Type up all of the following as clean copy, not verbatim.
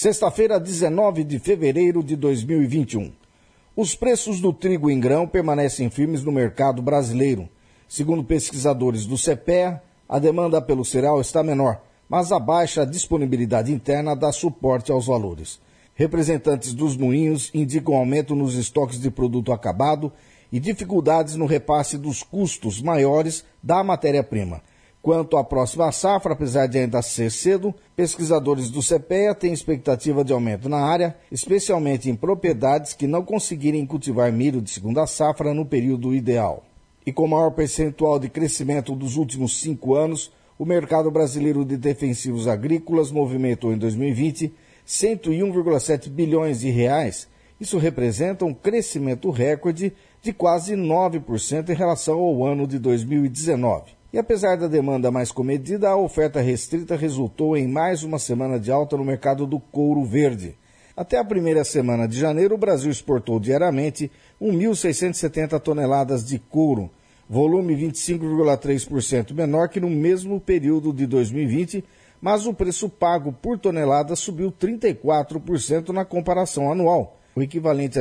Sexta-feira, 19 de fevereiro de 2021. Os preços do trigo em grão permanecem firmes no mercado brasileiro. Segundo pesquisadores do CEPEA, a demanda pelo cereal está menor, mas a baixa disponibilidade interna dá suporte aos valores. Representantes dos moinhos indicam aumento nos estoques de produto acabado e dificuldades no repasse dos custos maiores da matéria-prima. Quanto à próxima safra, apesar de ainda ser cedo, pesquisadores do CEPEA têm expectativa de aumento na área, especialmente em propriedades que não conseguirem cultivar milho de segunda safra no período ideal. E com maior percentual de crescimento dos últimos 5 anos, o mercado brasileiro de defensivos agrícolas movimentou em 2020 101,7 bilhões de reais. Isso representa um crescimento recorde de quase 9% em relação ao ano de 2019. E apesar da demanda mais comedida, a oferta restrita resultou em mais uma semana de alta no mercado do couro verde. Até a primeira semana de janeiro, o Brasil exportou diariamente 1.670 toneladas de couro, volume 25,3% menor que no mesmo período de 2020, mas o preço pago por tonelada subiu 34% na comparação anual, o equivalente a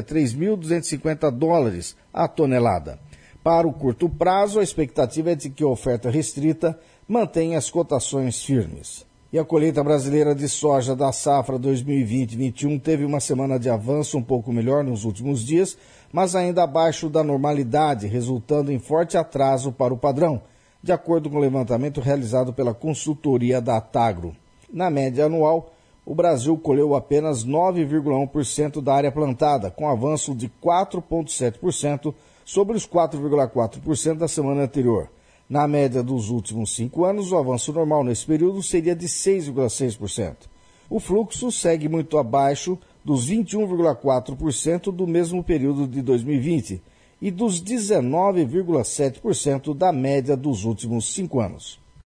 $3.250 a tonelada. Para o curto prazo, a expectativa é de que a oferta restrita mantenha as cotações firmes. E a colheita brasileira de soja da safra 2020-21 teve uma semana de avanço um pouco melhor nos últimos dias, mas ainda abaixo da normalidade, resultando em forte atraso para o padrão, de acordo com o levantamento realizado pela consultoria da Atagro. Na média anual, o Brasil colheu apenas 9,1% da área plantada, com avanço de 4,7% sobre os 4,4% da semana anterior. Na média dos últimos 5 anos, o avanço normal nesse período seria de 6,6%. O fluxo segue muito abaixo dos 21,4% do mesmo período de 2020 e dos 19,7% da média dos últimos 5 anos.